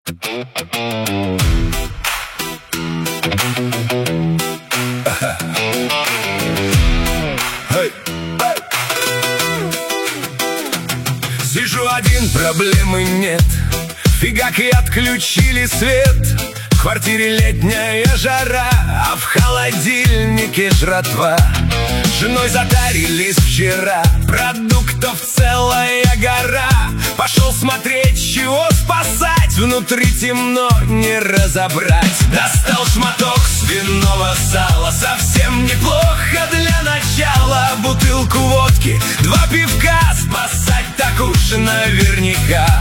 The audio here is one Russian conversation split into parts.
Сижу один, проблемы нет. Фигак и отключили свет. В квартире летняя жара, а в холодильнике жратва. С женой затарились вчера, продуктов целая гора. Пошел смотреть, чего спасать, внутри темно, не разобрать. Достал шматок свиного сала, совсем неплохо для начала. Бутылку водки, 2 пивка, спасать так уж наверняка.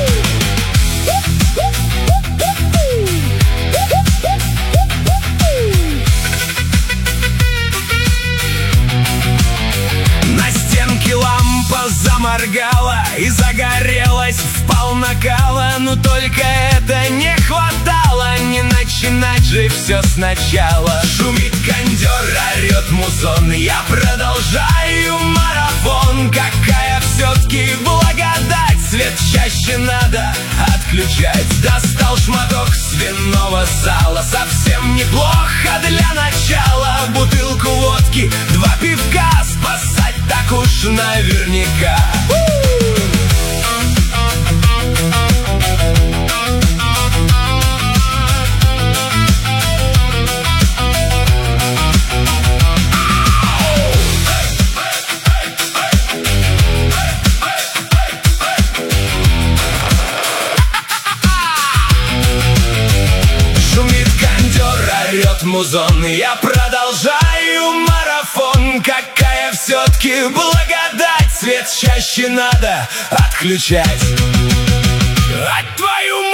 Лампа заморгала и загорелась впал накала. Но только это не хватало, не начинать же все сначала. Шумит кондер, орет музон, я продолжаю марафон. Какая все-таки благодать, свет чаще надо отключать. Достал шматок свиного сала, совсем неплохо для начала. Бутылку водки, 2 пивка, спасать так уж наверняка. Шумит кондер, орет музон, я продолжаю марафон. Какая все-таки благодать, свет чаще надо отключать. Твою